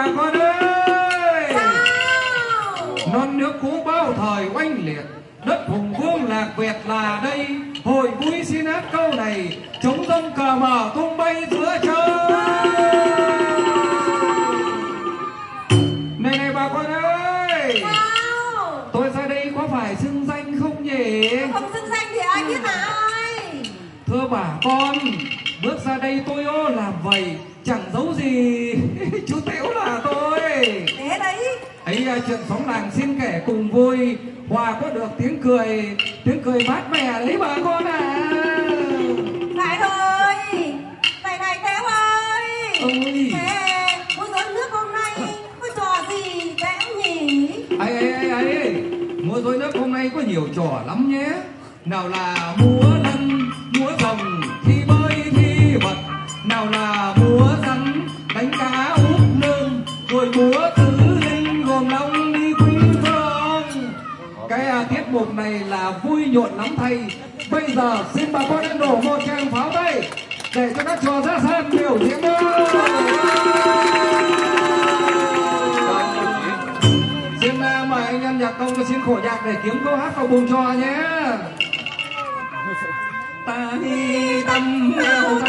bà con ơi. Sao? Non nước cũ bao thời oanh liệt, đất hùng vương lạc Việt là đây. Hồi vui xin hát câu này, chống dông cờ mở tung bay giữa trời. Này bà con ơi. Sao? Tôi ra đây có phải xưng danh không nhỉ? Không xưng danh thì ai biết là ai? Thưa bà con, bước ra đây tôi ô làm vậy, chẳng giấu gì chú Tễu là tôi. Thế đấy. Ấy chuyện xóm làng xin kể cùng vui, hòa có được tiếng cười mát mẻ đấy bà con à. Phải rồi. Này Théo ơi. Ôi. Thế múa rối nước hôm nay có trò gì Théo nhỉ? Ấy, múa rối nước hôm nay có nhiều trò lắm nhé. Nào là múa lân, múa rồng, thi bơi, thi vật. Nào là múa rắn, đánh cá úp lưng. Rồi múa tứ linh gồm long đi quý phương. Cái tiết mục này là vui nhộn lắm thầy. Bây giờ xin bà con ăn đổ một tràng pháo tay để cho các trò ra sân biểu diễn thôi. Xin mời anh em nhạc công xin khổ nhạc để kiếm câu hát vào bùng trò nhé. Ta đi tâm